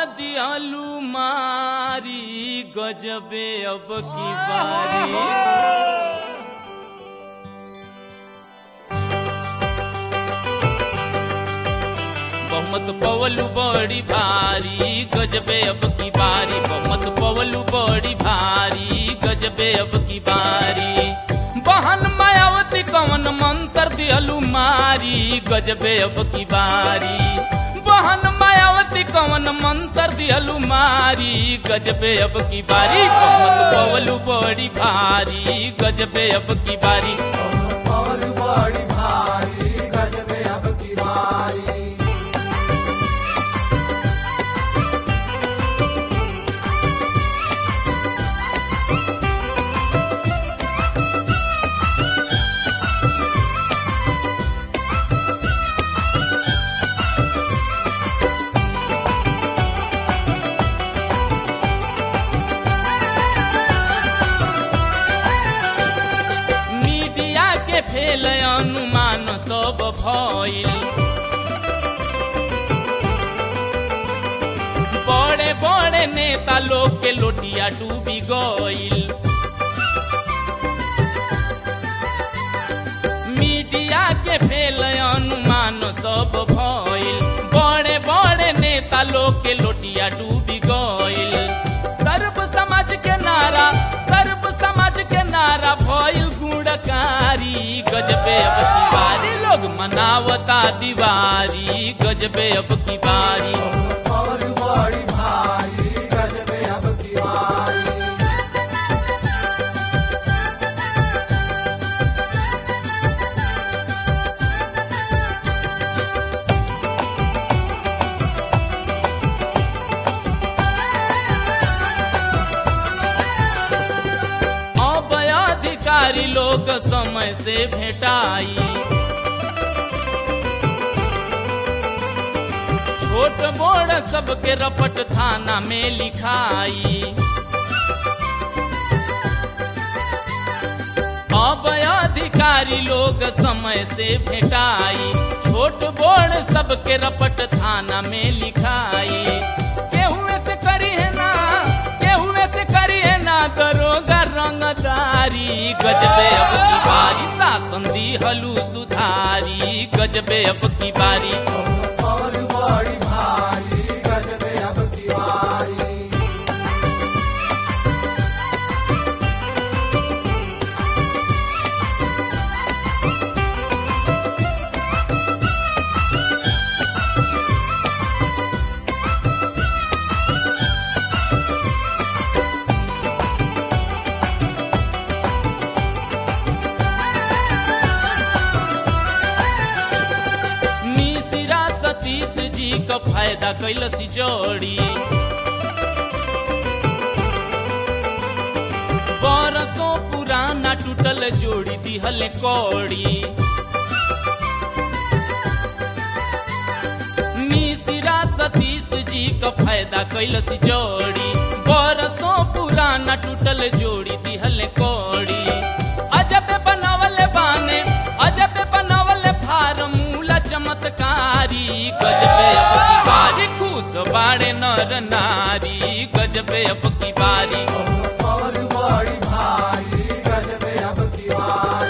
दिहलू मारी गजबे अब की बारी। बहुमत पवलू बड़ी भारी गजबे अब की बारी। बहुमत पवलू बड़ी भारी गजबे अब की बारी। बहन मायावती कवन मंत्र दिहलू मारी गजबे अब की बारी। बहन मायावती कवन मंत्र दिहलू मारी गजबे अब की बारी। बहुमत पवलू बड़ी भारी गजबे अब की बारी। पवलू बड़ी भारी गजबे अब की बारी। फेल अनुमान सब भइल। बड़े बड़े नेता लोग के लोटिया डूबी गइल। मीडिया के फेल अनुमान सब भइल। बड़े बड़े नेता लोग के लोटिया डूबी गइल। सर्व समाज के नारा भइल गुणकारी गजबे अब की बारी। लोग मनावता दीवारी गजबे अब की बारी। पवलू बड़ी भारी गजबे अब की बारी। अधिकारी लोग समय से भेटाई। छोट बड़ सबके रपट थाना में लिखाई। अब अधिकारी लोग समय से भेटाई। छोट बड़ सबके रपट थाना में लिखाई। केहुए से करी है ना दरोगा रंगदारी गजबे अब की बारी। शासन दिहलू सुधारी गजबे अब की बारी। पवलू बड़ी भारी गजबे अब की बारी। का फायदा कैलसी जोड़ी। बरसों पुराना टूटल जोड़ी दिहल कौड़ी। मिश्रा सतीश जी का फायदा कैलसी जोड़ी। बरसों पुराना टूटल जोड़ी दिहल कौड़ी। अजब बनावले बाने फार्मूला चमत्कारी गजबे अब की बारी। खुश बाड़े नर नारी गजबे अब की बारी। पवलू बड़ी भारी गजबे अब की बारी।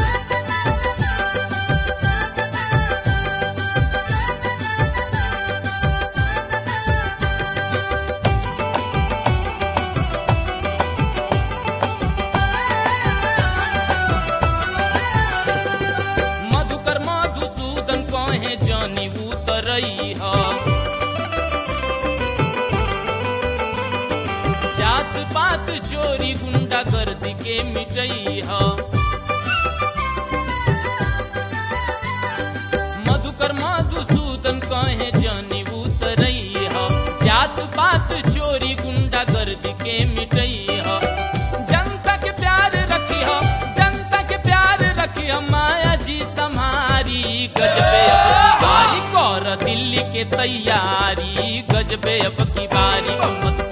मधुकर मधुसूदन कहे जानी उतरई ह। जात पात चोरी गुंडा गर्दी के मिटई ह। मधुकर मधुसूदन कहे जानी उतरई ह। जात पात चोरी गुंडा गर्दी के मिटई ह। जनता के प्यार रखी ह। माया जी सम्हारी गजबे अब की बारी। कर दिल्ली के तैयारी गजबे अब की बारी।